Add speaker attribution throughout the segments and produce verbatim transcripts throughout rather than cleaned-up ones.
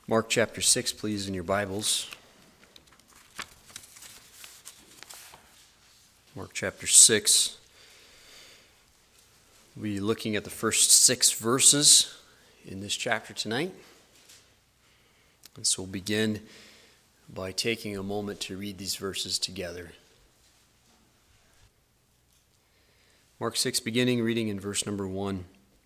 Speaker 1: Mark chapter six, please, in your Bibles. Mark chapter six. We'll be looking at the first six verses in this chapter tonight. And so we'll begin by taking a moment to read these verses together. Mark six, beginning reading in verse number one.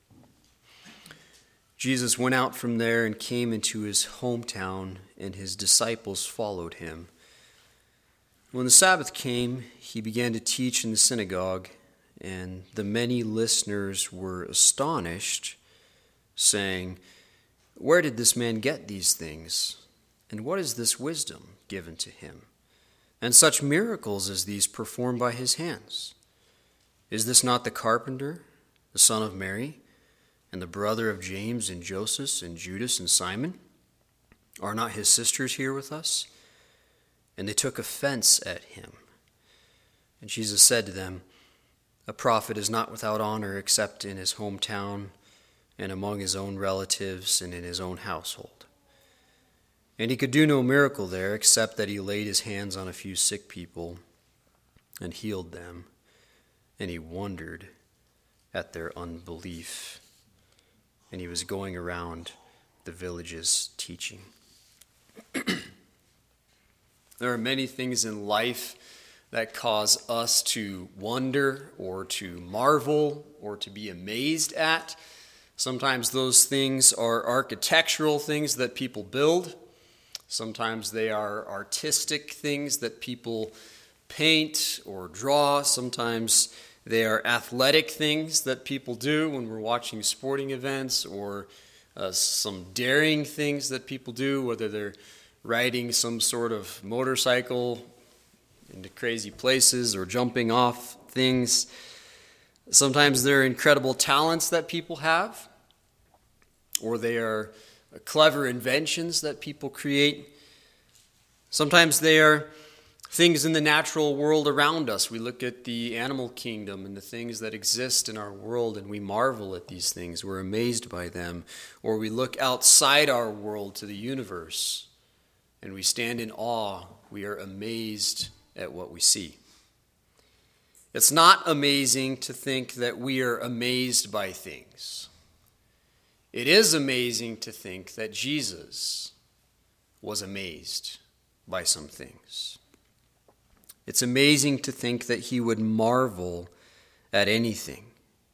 Speaker 1: Jesus went out from there and came into his hometown, and his disciples followed him. When the Sabbath came, he began to teach in the synagogue, and the many listeners were astonished, saying, "Where did this man get these things? And what is this wisdom given to him? And such miracles as these performed by his hands? Is this not the carpenter, the son of Mary, and the brother of James and Joseph and Judas and Simon? Are not his sisters here with us?" And they took offense at him. And Jesus said to them, "A prophet is not without honor except in his hometown and among his own relatives and in his own household." And he could do no miracle there except that he laid his hands on a few sick people and healed them. And he wondered at their unbelief. And he was going around the villages teaching. There are many things in life that cause us to wonder or to marvel or to be amazed at. Sometimes those things are architectural things that people build. Sometimes they are artistic things that people paint or draw. Sometimes they are athletic things that people do when we're watching sporting events, or uh, some daring things that people do, whether they're riding some sort of motorcycle into crazy places or jumping off things. Sometimes they're incredible talents that people have, or they are clever inventions that people create. Sometimes they are things in the natural world around us. We look at the animal kingdom and the things that exist in our world, and we marvel at these things. We're amazed by them. Or we look outside our world to the universe, and we stand in awe. We are amazed at what we see. It's not amazing to think that we are amazed by things. It is amazing to think that Jesus was amazed by some things. It's amazing to think that he would marvel at anything.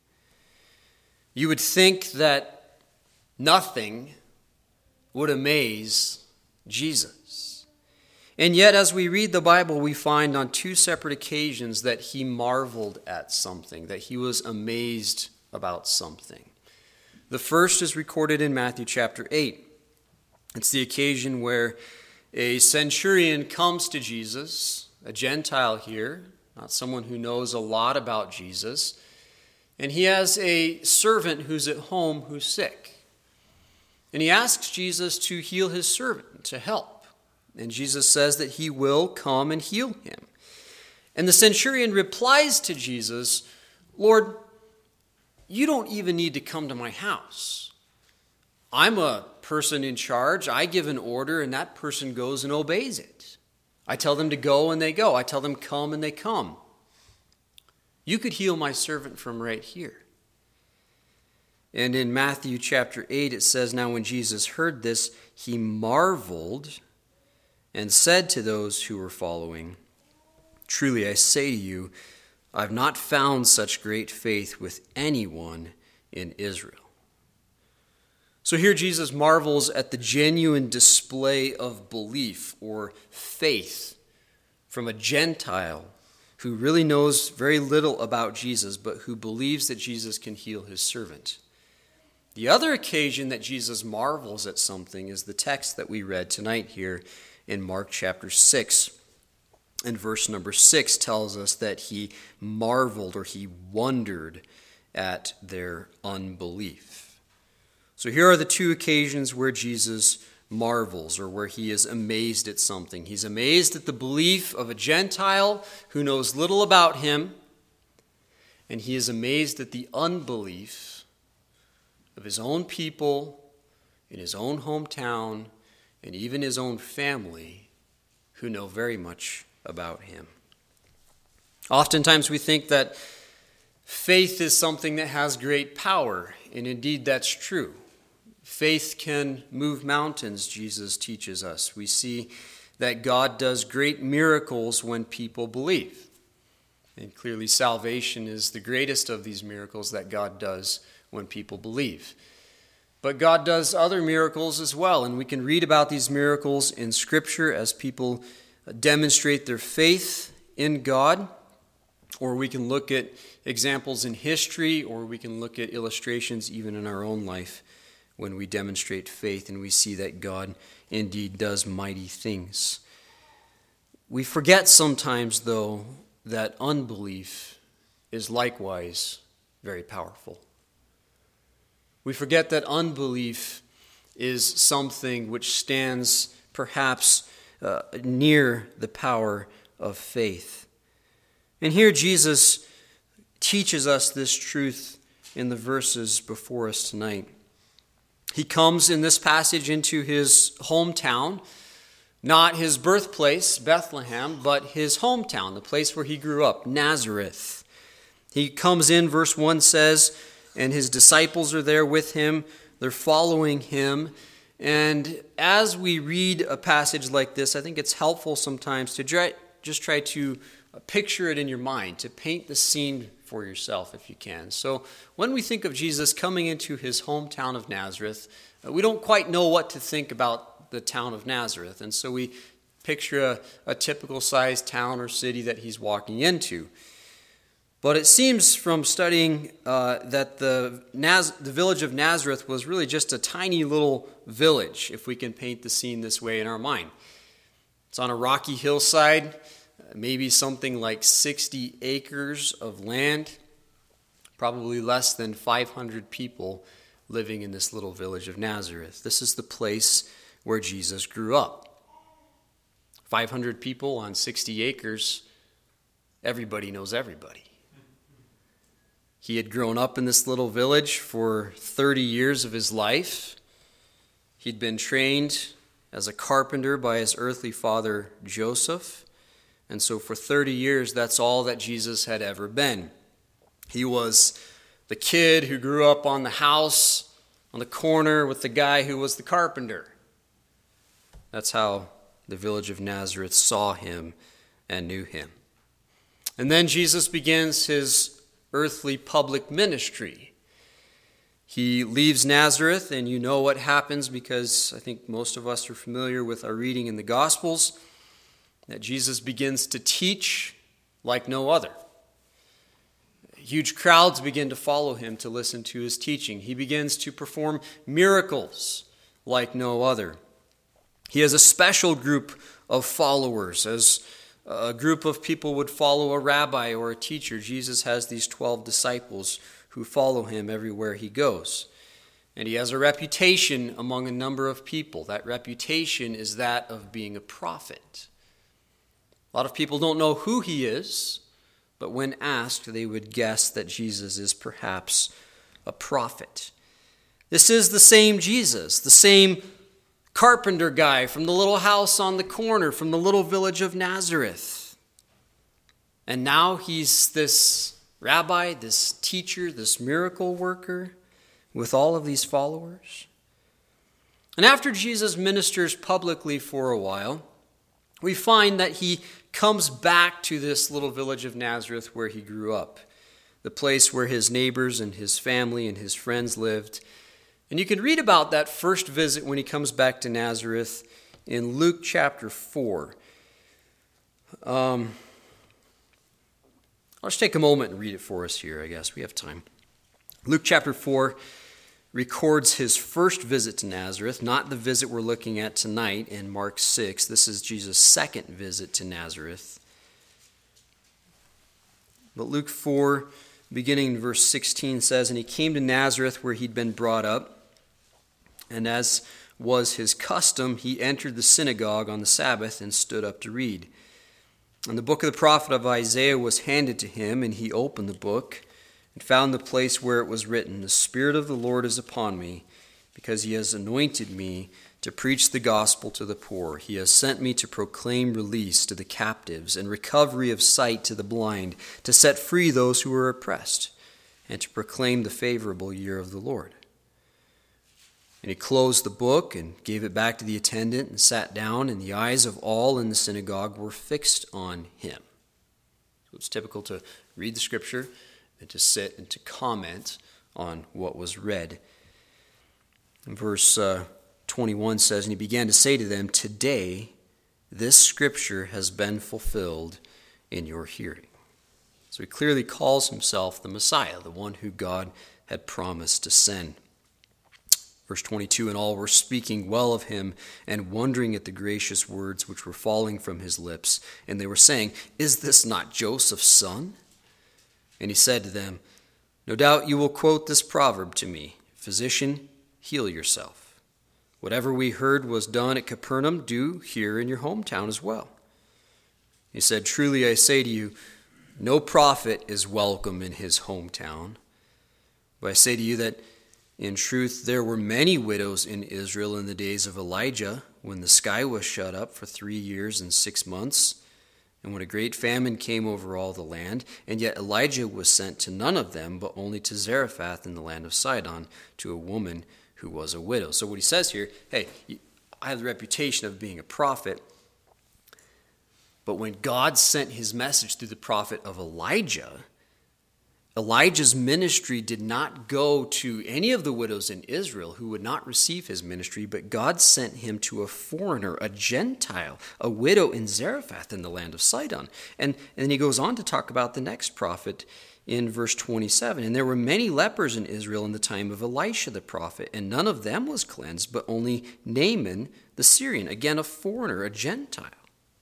Speaker 1: You would think that nothing would amaze Jesus. And yet, as we read the Bible, we find on two separate occasions that he marveled at something, that he was amazed about something. The first is recorded in Matthew chapter eight. It's the occasion where a centurion comes to Jesus, a Gentile here, not someone who knows a lot about Jesus, and he has a servant who's at home who's sick. And he asks Jesus to heal his servant, to help. And Jesus says that he will come and heal him. And the centurion replies to Jesus, "Lord, you don't even need to come to my house. I'm a person in charge. I give an order, and that person goes and obeys it. I tell them to go, and they go. I tell them come, and they come. You could heal my servant from right here." And in Matthew chapter eight, it says, "Now when Jesus heard this, he marveled and said to those who were following, 'Truly I say to you, I've not found such great faith with anyone in Israel.'" So here Jesus marvels at the genuine display of belief or faith from a Gentile who really knows very little about Jesus, but who believes that Jesus can heal his servant. The other occasion that Jesus marvels at something is the text that we read tonight here in Mark chapter six. And verse number six tells us that he marveled, or he wondered at their unbelief. So here are the two occasions where Jesus marvels, or where he is amazed at something. He's amazed at the belief of a Gentile who knows little about him, and he is amazed at the unbelief of his own people in his own hometown and even his own family who know very much about him. Oftentimes we think that faith is something that has great power, and indeed that's true. Faith can move mountains, Jesus teaches us. We see that God does great miracles when people believe. And clearly salvation is the greatest of these miracles that God does when people believe. But God does other miracles as well, and we can read about these miracles in Scripture as people demonstrate their faith in God, or we can look at examples in history, or we can look at illustrations even in our own life when we demonstrate faith and we see that God indeed does mighty things. We forget sometimes, though, that unbelief is likewise very powerful. We forget that unbelief is something which stands perhaps uh, near the power of faith. And here Jesus teaches us this truth in the verses before us tonight. He comes in this passage into his hometown, not his birthplace, Bethlehem, but his hometown, the place where he grew up, Nazareth. He comes in, verse one says, and his disciples are there with him. They're following him. And as we read a passage like this, I think it's helpful sometimes to try, just try to picture it in your mind, to paint the scene for yourself if you can. So when we think of Jesus coming into his hometown of Nazareth, we don't quite know what to think about the town of Nazareth. And so we picture a, a typical sized town or city that he's walking into. But it seems from studying uh, that the, Naz- the village of Nazareth was really just a tiny little village, if we can paint the scene this way in our mind. It's on a rocky hillside, maybe something like sixty acres of land, probably less than five hundred people living in this little village of Nazareth. This is the place where Jesus grew up. five hundred people on sixty acres, everybody knows everybody. He had grown up in this little village for thirty years of his life. He'd been trained as a carpenter by his earthly father, Joseph. And so for thirty years, that's all that Jesus had ever been. He was the kid who grew up on the house, on the corner with the guy who was the carpenter. That's how the village of Nazareth saw him and knew him. And then Jesus begins his earthly public ministry. He leaves Nazareth, and you know what happens because I think most of us are familiar with our reading in the Gospels, that Jesus begins to teach like no other. Huge crowds begin to follow him to listen to his teaching. He begins to perform miracles like no other. He has a special group of followers. As a group of people would follow a rabbi or a teacher, Jesus has these twelve disciples who follow him everywhere he goes. And he has a reputation among a number of people. That reputation is that of being a prophet. A lot of people don't know who he is, but when asked, they would guess that Jesus is perhaps a prophet. This is the same Jesus, the same carpenter guy from the little house on the corner, from the little village of Nazareth. And now he's this rabbi, this teacher, this miracle worker with all of these followers. And after Jesus ministers publicly for a while, we find that he comes back to this little village of Nazareth where he grew up, the place where his neighbors and his family and his friends lived. And you can read about that first visit when he comes back to Nazareth in Luke chapter four. Um, I'll just take a moment and read it for us here, I guess. We have time. Luke chapter four records his first visit to Nazareth, not the visit we're looking at tonight in Mark six. This is Jesus' second visit to Nazareth. But Luke four, beginning in verse sixteen, says, "And he came to Nazareth where he'd been brought up. And as was his custom, he entered the synagogue on the Sabbath and stood up to read. And the book of the prophet of Isaiah was handed to him, and he opened the book and found the place where it was written, 'The Spirit of the Lord is upon me, because he has anointed me to preach the gospel to the poor. He has sent me to proclaim release to the captives and recovery of sight to the blind, to set free those who are oppressed, and to proclaim the favorable year of the Lord." And he closed the book and gave it back to the attendant and sat down, and the eyes of all in the synagogue were fixed on him. So it's typical to read the scripture and to sit and to comment on what was read. And verse uh, twenty-one says, "And he began to say to them, 'Today this scripture has been fulfilled in your hearing.'" So he clearly calls himself the Messiah, the one who God had promised to send. Verse twenty-two, "And all were speaking well of him and wondering at the gracious words which were falling from his lips. And they were saying, 'Is this not Joseph's son?' And he said to them, 'No doubt you will quote this proverb to me, Physician, heal yourself. Whatever we heard was done at Capernaum, do here in your hometown as well.' He said, 'Truly I say to you, no prophet is welcome in his hometown. But I say to you that in truth there were many widows in Israel in the days of Elijah, when the sky was shut up for three years and six months, and when a great famine came over all the land, and yet Elijah was sent to none of them, but only to Zarephath in the land of Sidon, to a woman who was a widow.'" So what he says here, hey, I have the reputation of being a prophet, but when God sent his message through the prophet of Elijah, Elijah's ministry did not go to any of the widows in Israel who would not receive his ministry, but God sent him to a foreigner, a Gentile, a widow in Zarephath in the land of Sidon. And, and then he goes on to talk about the next prophet in verse twenty-seven. "And there were many lepers in Israel in the time of Elisha the prophet, and none of them was cleansed, but only Naaman the Syrian," again a foreigner, a Gentile.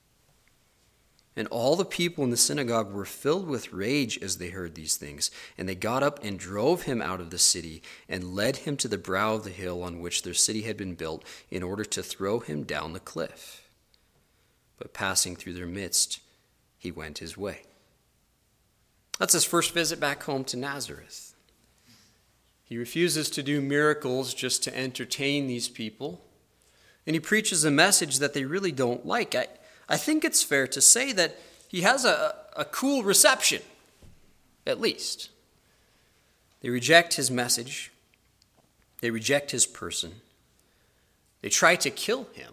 Speaker 1: "And all the people in the synagogue were filled with rage as they heard these things. And they got up and drove him out of the city and led him to the brow of the hill on which their city had been built, in order to throw him down the cliff. But passing through their midst, he went his way." That's his first visit back home to Nazareth. He refuses to do miracles just to entertain these people. And he preaches a message that they really don't like. I, I think it's fair to say that he has a, a cool reception, at least. They reject his message. They reject his person. They try to kill him.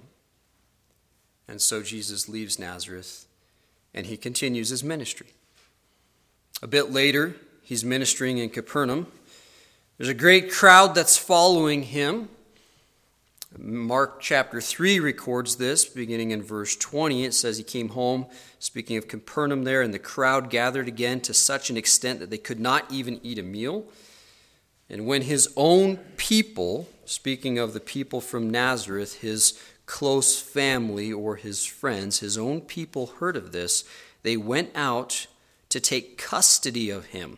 Speaker 1: And so Jesus leaves Nazareth and he continues his ministry. A bit later, he's ministering in Capernaum. There's a great crowd that's following him. Mark chapter three records this, beginning in verse twenty. It says he came home, speaking of Capernaum there, and the crowd gathered again to such an extent that they could not even eat a meal. And when his own people, speaking of the people from Nazareth, his close family or his friends, his own people heard of this, they went out to take custody of him,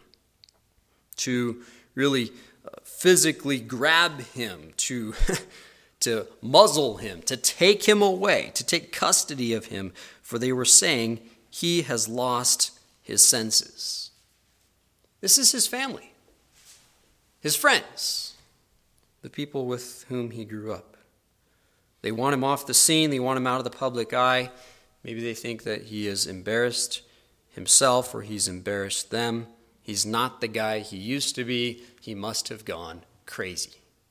Speaker 1: to really physically grab him, to to muzzle him, to take him away, to take custody of him, for they were saying he has lost his senses. This is his family, his friends, the people with whom he grew up. They want him off the scene, they want him out of the public eye. Maybe they think that he is embarrassed himself or he's embarrassed them. He's not the guy he used to be. He must have gone crazy.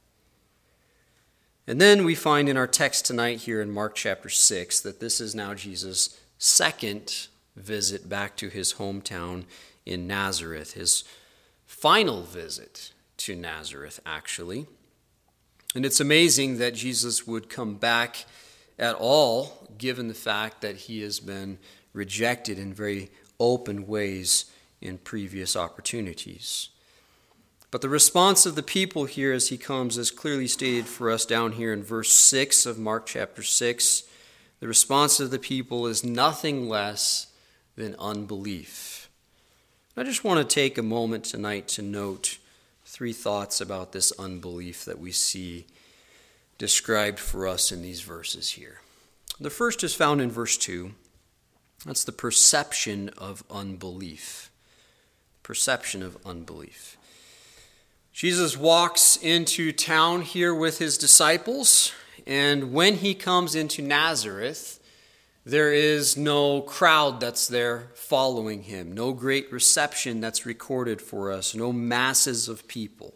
Speaker 1: And then we find in our text tonight here in Mark chapter six that this is now Jesus' second visit back to his hometown in Nazareth, his final visit to Nazareth, actually. And it's amazing that Jesus would come back at all, given the fact that he has been rejected in very open ways in previous opportunities. But the response of the people here as he comes is clearly stated for us down here in verse six of Mark chapter six. The response of the people is nothing less than unbelief. I just want to take a moment tonight to note three thoughts about this unbelief that we see described for us in these verses here. The first is found in verse two. That's the perception of unbelief. Perception of unbelief. Jesus walks into town here with his disciples, And when he comes into Nazareth, there is no crowd that's there following him, no great reception that's recorded for us, no masses of people.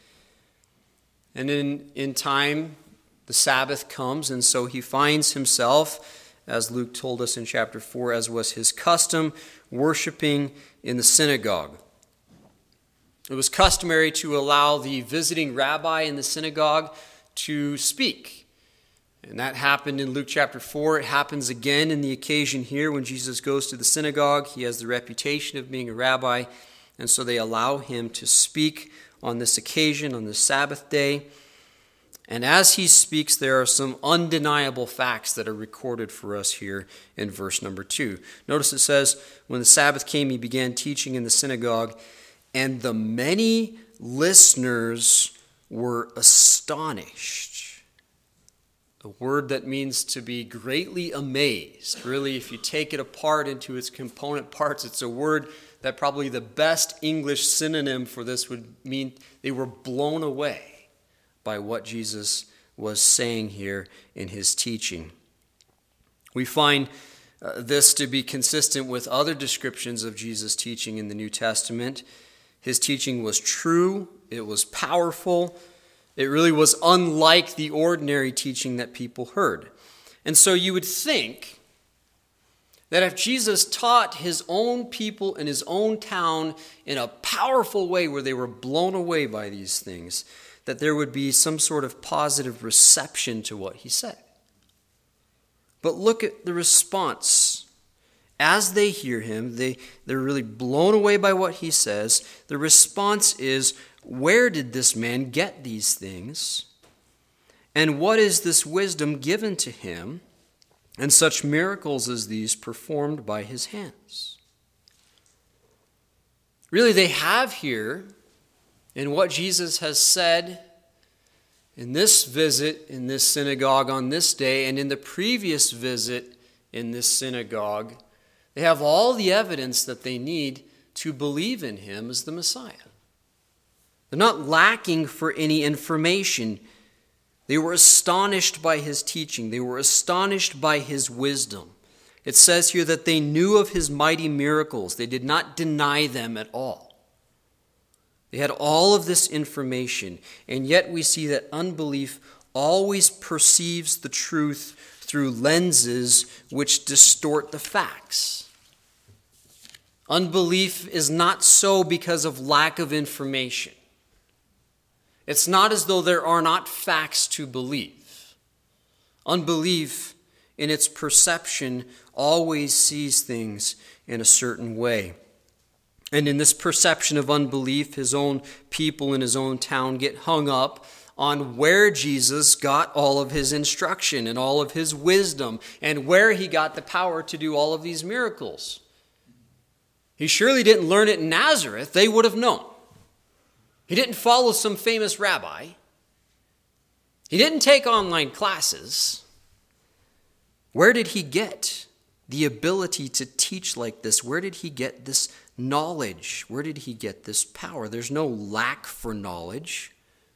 Speaker 1: And in, in time, the Sabbath comes, and so he finds himself, as Luke told us in chapter four, as was his custom, worshiping in the synagogue. It was customary to allow the visiting rabbi in the synagogue to speak. And that happened in Luke chapter four. It happens again in the occasion here when Jesus goes to the synagogue. He has the reputation of being a rabbi, and so they allow him to speak on this occasion, on the Sabbath day. And as he speaks, there are some undeniable facts that are recorded for us here in verse number two. Notice it says, when the Sabbath came, he began teaching in the synagogue, and the many listeners were astonished. A word that means to be greatly amazed. Really, if you take it apart into its component parts, it's a word that probably the best English synonym for this would mean they were blown away by what Jesus was saying here in his teaching. We find uh, this to be consistent with other descriptions of Jesus' teaching in the New Testament. His teaching was true, it was powerful, it really was unlike the ordinary teaching that people heard. And so you would think that if Jesus taught his own people in his own town in a powerful way where they were blown away by these things, that there would be some sort of positive reception to what he said. But look at the response. As they hear him, they, they're really blown away by what he says. The response is, where did this man get these things? And what is this wisdom given to him? And such miracles as these performed by his hands. Really, they have here, in what Jesus has said in this visit in this synagogue on this day, and in the previous visit in this synagogue, they have all the evidence that they need to believe in him as the Messiah. They're not lacking for any information. They were astonished by his teaching. They were astonished by his wisdom. It says here that they knew of his mighty miracles. They did not deny them at all. They had all of this information, and yet we see that unbelief always perceives the truth through lenses which distort the facts. Unbelief is not so because of lack of information. It's not as though there are not facts to believe. Unbelief, in its perception, always sees things in a certain way. And in this perception of unbelief, his own people in his own town get hung up on where Jesus got all of his instruction and all of his wisdom and where he got the power to do all of these miracles. He surely didn't learn it in Nazareth. They would have known. He didn't follow some famous rabbi. He didn't take online classes. Where did he get the ability to teach like this? Where did he get this knowledge? Where did he get this power? There's no lack for knowledge.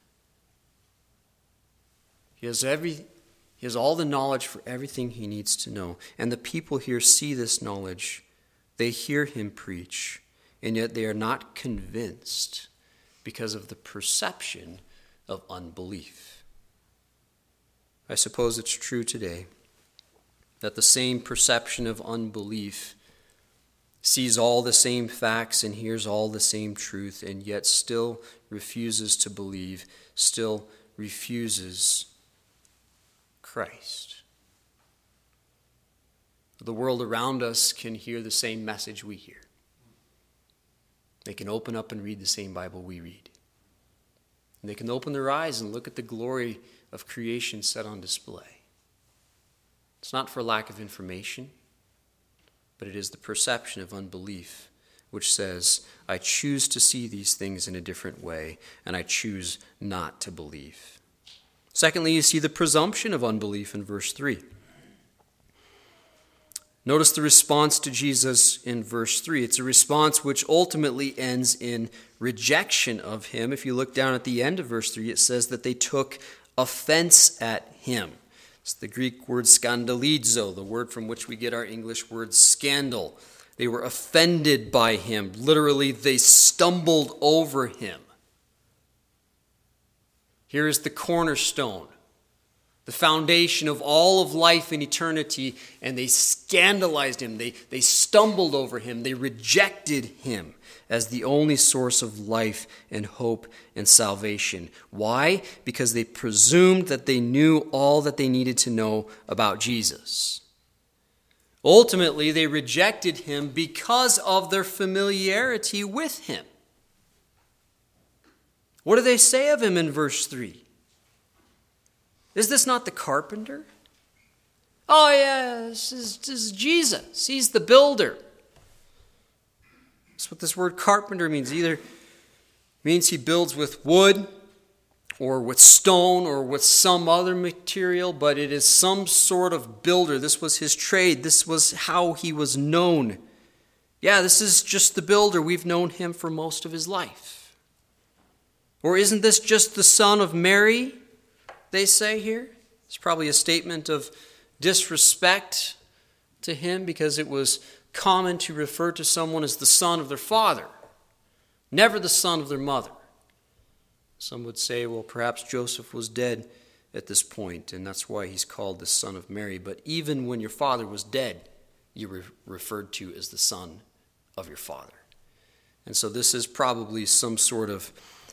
Speaker 1: He has every, he has all the knowledge for everything he needs to know. And the people here see this knowledge. They hear him preach, and yet they are not convinced because of the perception of unbelief. I suppose it's true today that the same perception of unbelief sees all the same facts and hears all the same truth, and yet still refuses to believe, still refuses Christ. The world around us can hear the same message we hear. They can open up and read the same Bible we read. And they can open their eyes and look at the glory of creation set on display. It's not for lack of information, but it is the perception of unbelief which says, I choose to see these things in a different way, and I choose not to believe. Secondly, you see the presumption of unbelief in verse three. Notice the response to Jesus in verse three. It's a response which ultimately ends in rejection of him. If you look down at the end of verse three, it says that they took offense at him. It's the Greek word skandalizo, the word from which we get our English word scandal. They were offended by him. Literally, they stumbled over him. Here is the cornerstone, the foundation of all of life and eternity, and they scandalized him. They, they stumbled over him. They rejected him as the only source of life and hope and salvation. Why? Because they presumed that they knew all that they needed to know about Jesus. Ultimately, they rejected him because of their familiarity with him. What do they say of him in verse three? Is this not the carpenter? Oh, yeah, this is, this is Jesus. He's the builder. That's what this word carpenter means. Either means he builds with wood or with stone or with some other material, but it is some sort of builder. This was his trade. This was how he was known. Yeah, this is just the builder. We've known him for most of his life. Or isn't this just the son of Mary, they say here? It's probably a statement of disrespect to him because it was common to refer to someone as the son of their father, never the son of their mother. Some would say, well, perhaps Joseph was dead at this point, and that's why he's called the son of Mary. But even when your father was dead, you were referred to as the son of your father. And so this is probably some sort of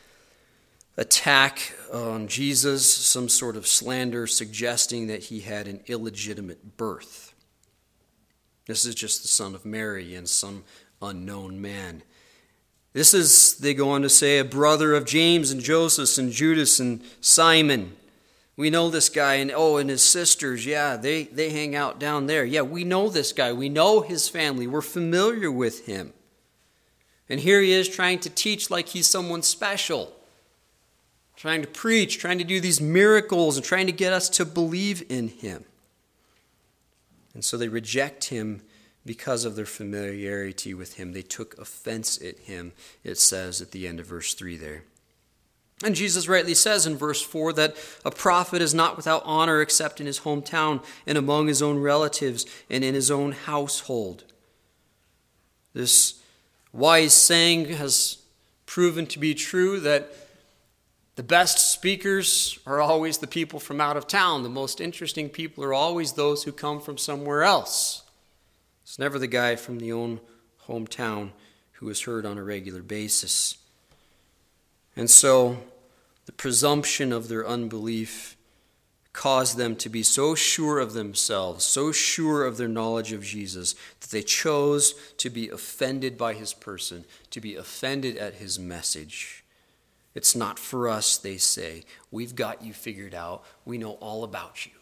Speaker 1: attack on Jesus, some sort of slander suggesting that he had an illegitimate birth. This is just the son of Mary and some unknown man. This is, they go on to say, a brother of James and Joseph and Judas and Simon. We know this guy, and oh, and his sisters, yeah, they, they hang out down there. Yeah, we know this guy. We know his family. We're familiar with him. And here he is trying to teach like he's someone special. Trying to preach, trying to do these miracles, and trying to get us to believe in him. And so they reject him because of their familiarity with him. They took offense at him, it says at the end of verse three there. And Jesus rightly says in verse four that a prophet is not without honor except in his hometown and among his own relatives and in his own household. This wise saying has proven to be true, that the best speakers are always the people from out of town. The most interesting people are always those who come from somewhere else. It's never the guy from the own hometown who is heard on a regular basis. And so the presumption of their unbelief caused them to be so sure of themselves, so sure of their knowledge of Jesus, that they chose to be offended by his person, to be offended at his message. It's not for us, they say. We've got you figured out. We know all about you.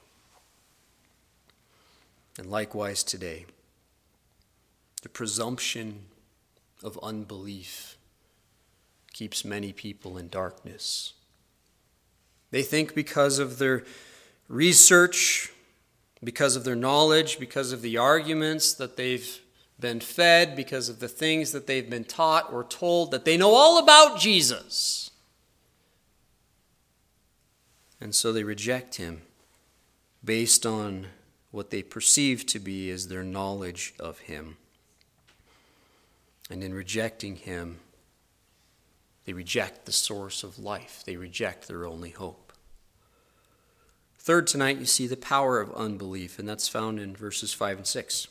Speaker 1: And likewise today, the presumption of unbelief keeps many people in darkness. They think because of their research, because of their knowledge, because of the arguments that they've been fed, because of the things that they've been taught or told, that they know all about Jesus. And so they reject him based on what they perceive to be as their knowledge of him. And in rejecting him, they reject the source of life. They reject their only hope. Third, tonight you see the power of unbelief, and that's found in verses five and six.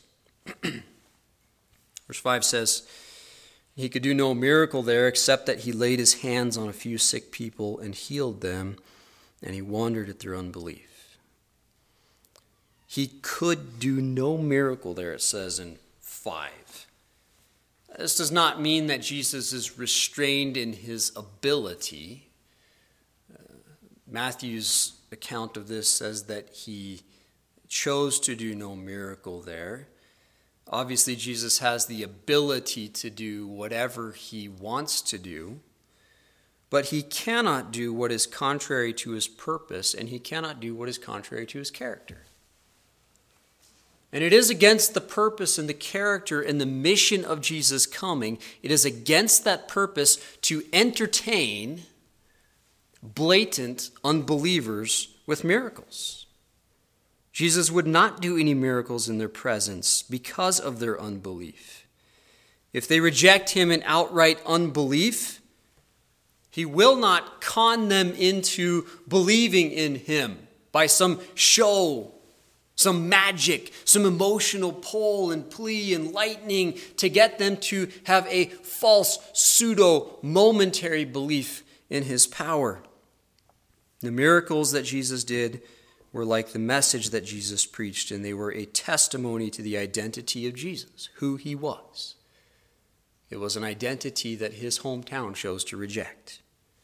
Speaker 1: Verse five says, he could do no miracle there except that he laid his hands on a few sick people and healed them, and he wondered at their unbelief. He could do no miracle there, it says in five. This does not mean that Jesus is restrained in his ability. Uh, Matthew's account of this says that he chose to do no miracle there. Obviously, Jesus has the ability to do whatever he wants to do, but he cannot do what is contrary to his purpose, and he cannot do what is contrary to his character. And it is against the purpose and the character and the mission of Jesus coming. It is against that purpose to entertain blatant unbelievers with miracles. Jesus would not do any miracles in their presence because of their unbelief. If they reject him in outright unbelief, he will not con them into believing in him by some show, some magic, some emotional pull and plea and lightning to get them to have a false, pseudo, momentary belief in his power. The miracles that Jesus did were like the message that Jesus preached, and they were a testimony to the identity of Jesus, who he was. It was an identity that his hometown chose to reject.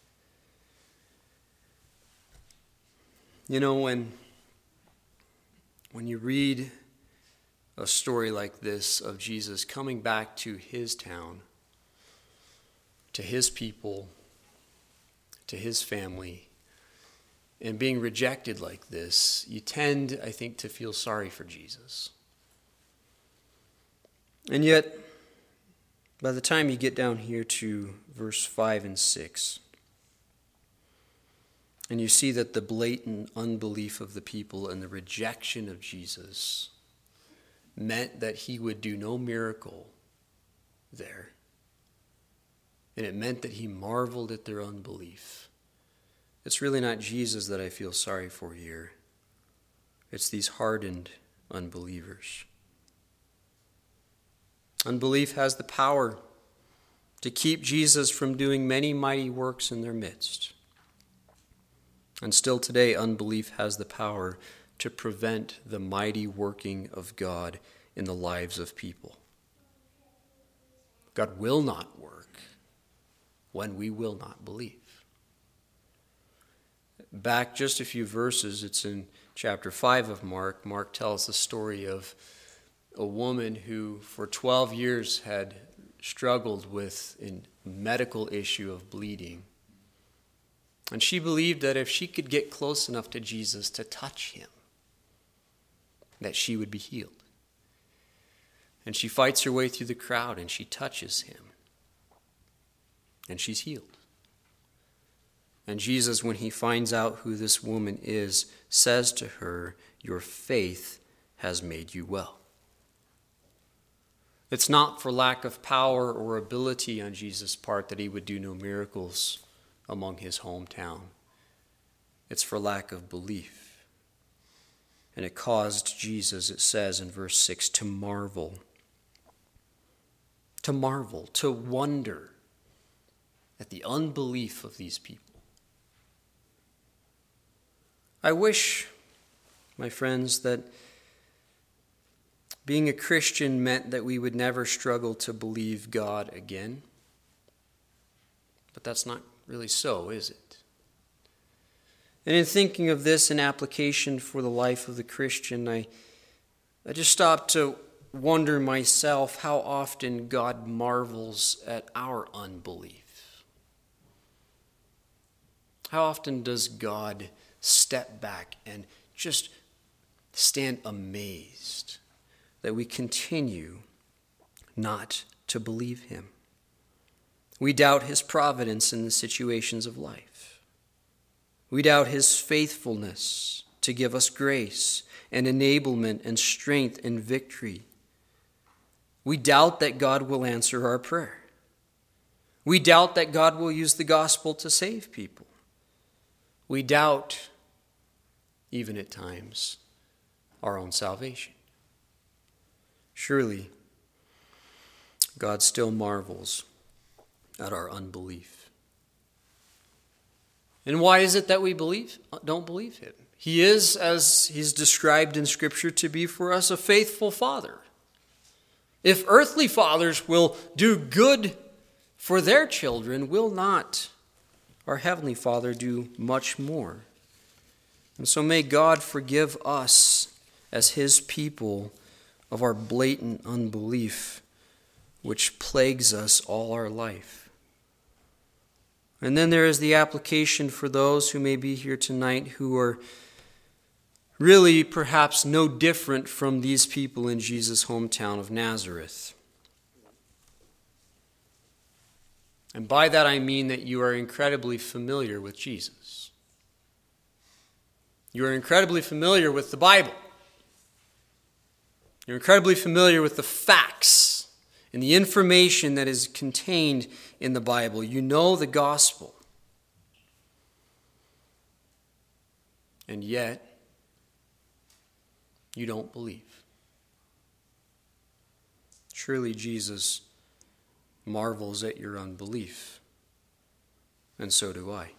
Speaker 1: You know, when, when you read a story like this of Jesus coming back to his town, to his people, to his family, and being rejected like this, you tend, I think, to feel sorry for Jesus. And yet, by the time you get down here to verse five and six, and you see that the blatant unbelief of the people and the rejection of Jesus meant that he would do no miracle there. And it meant that he marveled at their unbelief. It's really not Jesus that I feel sorry for here. It's these hardened unbelievers. Unbelief has the power to keep Jesus from doing many mighty works in their midst. And still today, unbelief has the power to prevent the mighty working of God in the lives of people. God will not work when we will not believe. Back just a few verses, it's in chapter five of Mark. Mark tells the story of a woman who for twelve years had struggled with a medical issue of bleeding. And she believed that if she could get close enough to Jesus to touch him, that she would be healed. And she fights her way through the crowd and she touches him. And she's healed. And Jesus, when he finds out who this woman is, says to her, "Your faith has made you well." It's not for lack of power or ability on Jesus' part that he would do no miracles among his hometown. It's for lack of belief. And it caused Jesus, it says in verse six, to marvel. To marvel, to wonder at the unbelief of these people. I wish, my friends, that being a Christian meant that we would never struggle to believe God again. But that's not really so, is it? And in thinking of this in application for the life of the Christian, I, I just stopped to wonder myself how often God marvels at our unbelief. How often does God step back and just stand amazed that we continue not to believe him? We doubt his providence in the situations of life. We doubt his faithfulness to give us grace and enablement and strength and victory. We doubt that God will answer our prayer. We doubt that God will use the gospel to save people. We doubt, even at times, our own salvation. Surely, God still marvels at our unbelief. And why is it that we believe, don't believe him? He is, as he's described in Scripture, to be for us a faithful father. If earthly fathers will do good for their children, will not our Heavenly Father do much more? And so may God forgive us as his people of our blatant unbelief, which plagues us all our life. And then there is the application for those who may be here tonight who are really perhaps no different from these people in Jesus' hometown of Nazareth. And by that I mean that you are incredibly familiar with Jesus. You are incredibly familiar with the Bible. You're incredibly familiar with the facts and the information that is contained in the Bible. You know the gospel. And yet, you don't believe. Surely Jesus marvels at your unbelief. And so do I.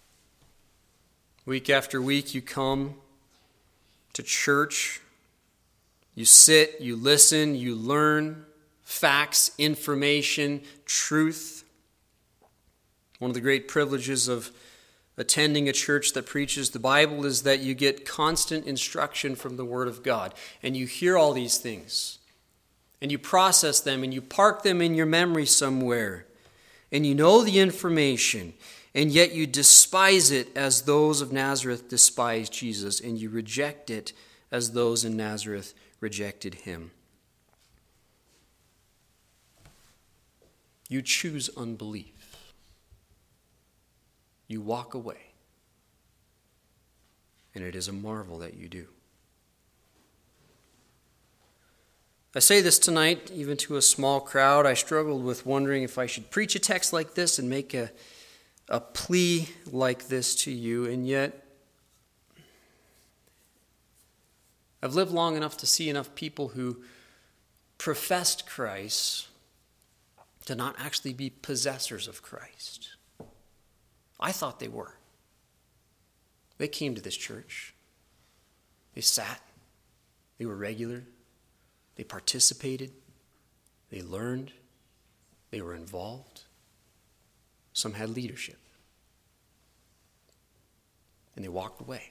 Speaker 1: Week after week, you come to church. You sit, you listen, you learn facts, information, truth. One of the great privileges of attending a church that preaches the Bible is that you get constant instruction from the Word of God. And you hear all these things. And you process them and you park them in your memory somewhere. And you know the information. And yet you despise it as those of Nazareth despised Jesus. And you reject it as those in Nazareth rejected him. You choose unbelief. You walk away. And it is a marvel that you do. I say this tonight, even to a small crowd. I struggled with wondering if I should preach a text like this and make a, a plea like this to you, and yet I've lived long enough to see enough people who professed Christ to not actually be possessors of Christ. I thought they were. They came to this church. They sat. They were regular. They participated. They learned. They were involved. Some had leadership. And they walked away.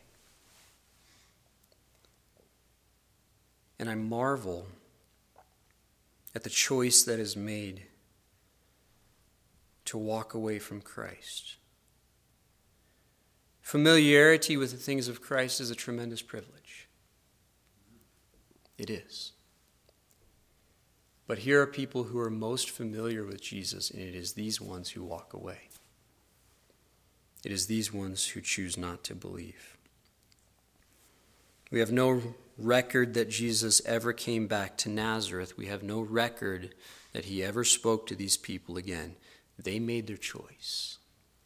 Speaker 1: And I marvel at the choice that is made to walk away from Christ. Familiarity with the things of Christ is a tremendous privilege. It is. But here are people who are most familiar with Jesus, and it is these ones who walk away. It is these ones who choose not to believe. We have no record that Jesus ever came back to Nazareth. We have no record that he ever spoke to these people again. They made their choice.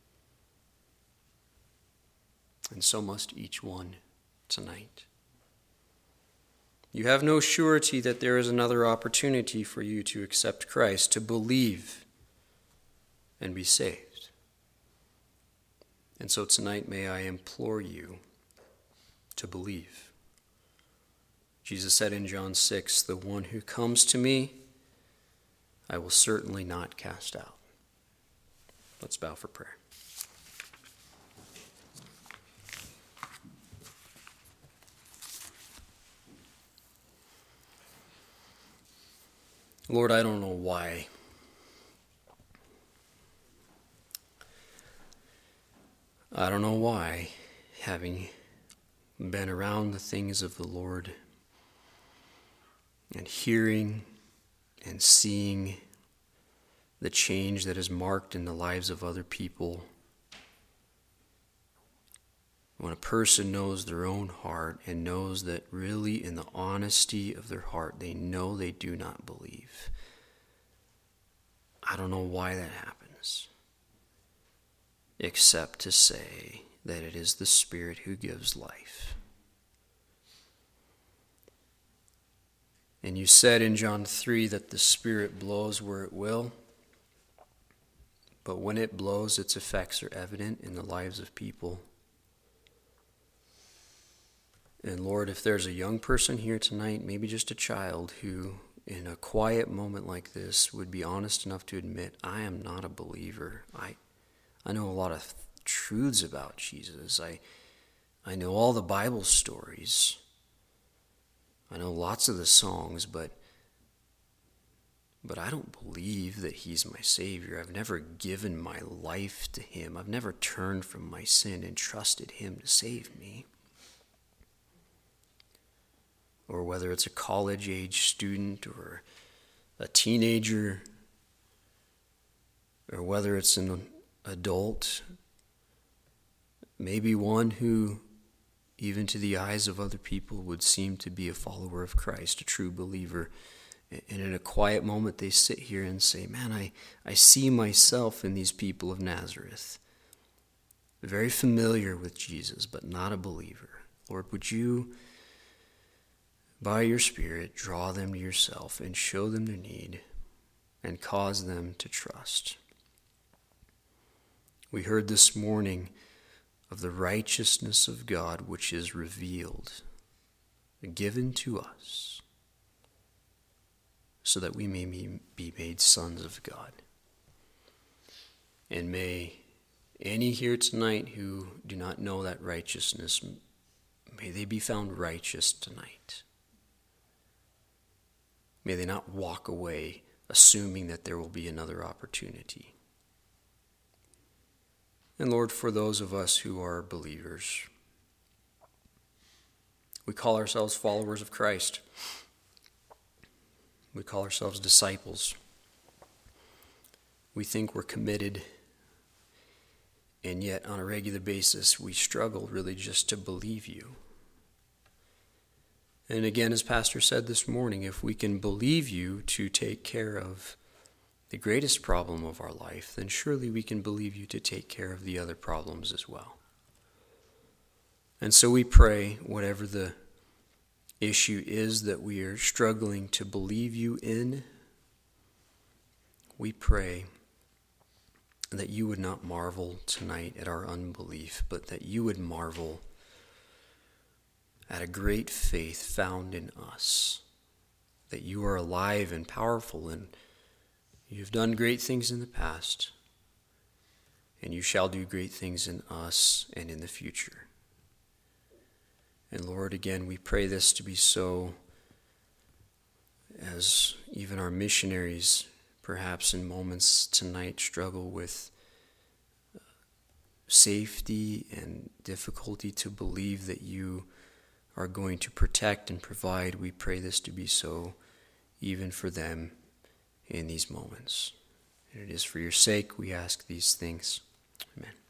Speaker 1: And so must each one tonight. You have no surety that there is another opportunity for you to accept Christ, to believe and be saved. And so tonight may I implore you to believe. Jesus said in John six, "The one who comes to me, I will certainly not cast out." Let's bow for prayer. Lord, I don't know why. I don't know why, having been around the things of the Lord and hearing and seeing the change that is marked in the lives of other people, when a person knows their own heart and knows that really in the honesty of their heart they know they do not believe, I don't know why that happens, except to say that it is the Spirit who gives life. And you said in John three that the Spirit blows where it will, but when it blows, its effects are evident in the lives of people. And Lord, if there's a young person here tonight, maybe just a child, who in a quiet moment like this would be honest enough to admit, I am not a believer. I I know a lot of truths about Jesus. I I know all the Bible stories. I know lots of the songs, but but I don't believe that he's my Savior. I've never given my life to him. I've never turned from my sin and trusted him to save me. Or whether it's a college-age student or a teenager or whether it's an adult, maybe one who, even to the eyes of other people, would seem to be a follower of Christ, a true believer. And in a quiet moment, they sit here and say, man, I, I see myself in these people of Nazareth. Very familiar with Jesus, but not a believer. Lord, would you, by your Spirit, draw them to yourself and show them their need and cause them to trust. We heard this morning of the righteousness of God which is revealed, given to us, so that we may be made sons of God. And may any here tonight who do not know that righteousness, may they be found righteous tonight. May they not walk away assuming that there will be another opportunity. And Lord, for those of us who are believers, we call ourselves followers of Christ. We call ourselves disciples. We think we're committed, and yet on a regular basis we struggle really just to believe you. And again, as Pastor said this morning, if we can believe you to take care of the greatest problem of our life, then surely we can believe you to take care of the other problems as well. And so we pray, whatever the issue is that we are struggling to believe you in, we pray that you would not marvel tonight at our unbelief, but that you would marvel at a great faith found in us, that you are alive and powerful, and you've done great things in the past, and you shall do great things in us and in the future. And Lord, again, we pray this to be so, as even our missionaries perhaps in moments tonight struggle with safety and difficulty to believe that you are going to protect and provide. We pray this to be so even for them in these moments. And it is for your sake we ask these things. Amen.